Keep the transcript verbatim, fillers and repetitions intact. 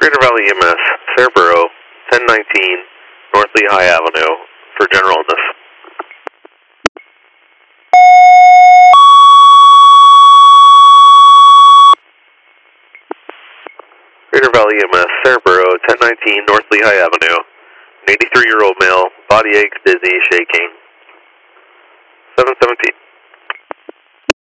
Greater Valley E M S, Fairborough, ten nineteen North Lehigh Avenue, for general illness. Greater Valley E M S, Fairborough, ten nineteen North Lehigh Avenue, an eighty-three-year-old male, body aches, dizzy, shaking. seven seventeen.